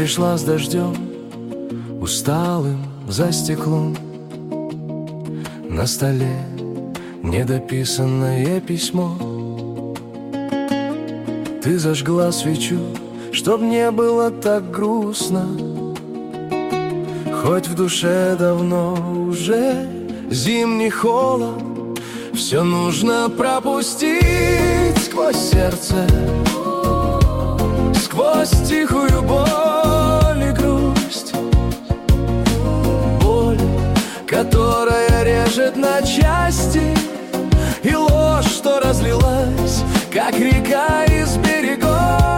пришла с дождем, усталым за стеклом. На столе недописанное письмо. Ты зажгла свечу, чтоб не было так грустно, хоть в душе давно уже зимний холод. Все нужно пропустить сквозь сердце, сквозь тихую боль и грусть. Боль, которая режет на части, и ложь, что разлилась, как река из берегов.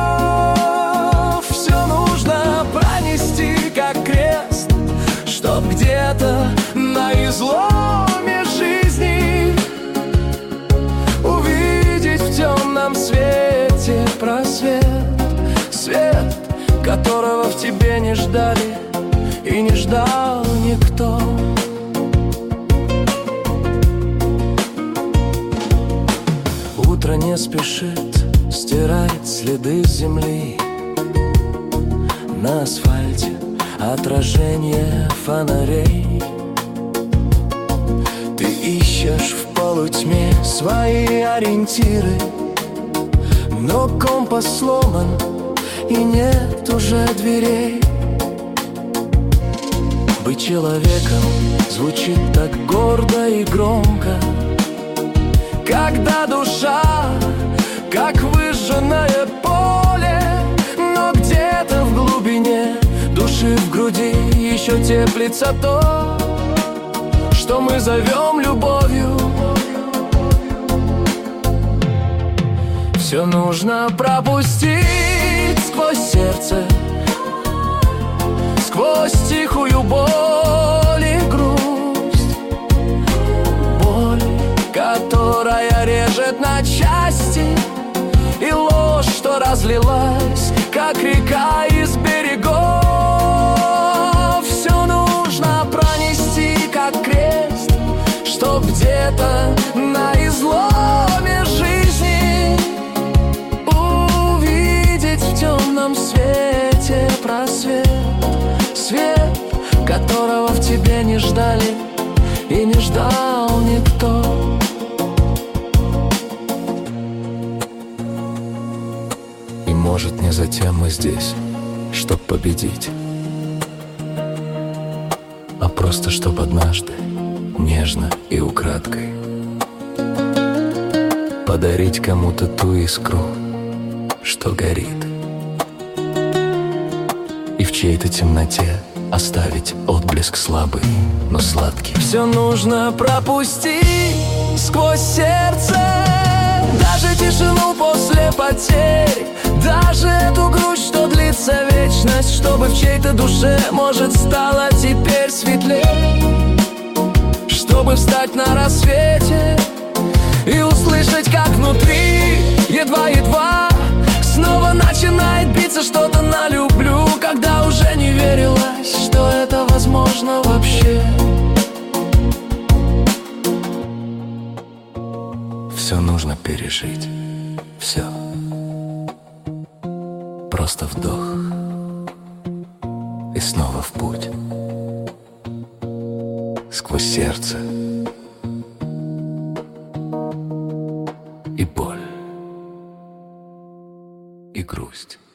Все нужно пронести, как крест, чтоб где-то на изломе жизни увидеть в темном свете просвет. Свет, которого в тебе не ждали и не ждал никто. Утро не спешит стирать следы земли. На асфальте отражение фонарей. Ты ищешь в полутьме свои ориентиры, но компас сломан и нет уже дверей. Быть человеком звучит так гордо и громко, когда душа, как выжженное поле. Но где-то в глубине души, в груди еще теплится то, что мы зовем любовью. Все нужно пропустить сквозь сердце, сквозь тихую боль и грусть. Боль, которая режет на части, и ложь, что разлилась, как река из берегов. Все нужно пронести, как крест, чтоб где-то на изломе жизни увидеть в темном свете просвет. Свет, которого в тебе не ждали и не ждал никто. И может, не затем мы здесь, чтоб победить, а просто чтоб однажды, нежно и украдкой, подарить кому-то ту искру, что горит, и в чьей-то темноте оставить отблеск слабый, но сладкий. Все нужно пропустить сквозь сердце, даже тишину после потерь, даже эту грусть, что длится вечность, чтобы в чьей-то душе, может, стало теперь светлей, чтобы встать на рассвете и услышать, как внутри едва-едва снова начинает биться что-то на люблю, когда уже не верилось, что это возможно вообще. Все нужно пережить, все. Просто вдох и снова в путь, сквозь сердце и боль, и грусть.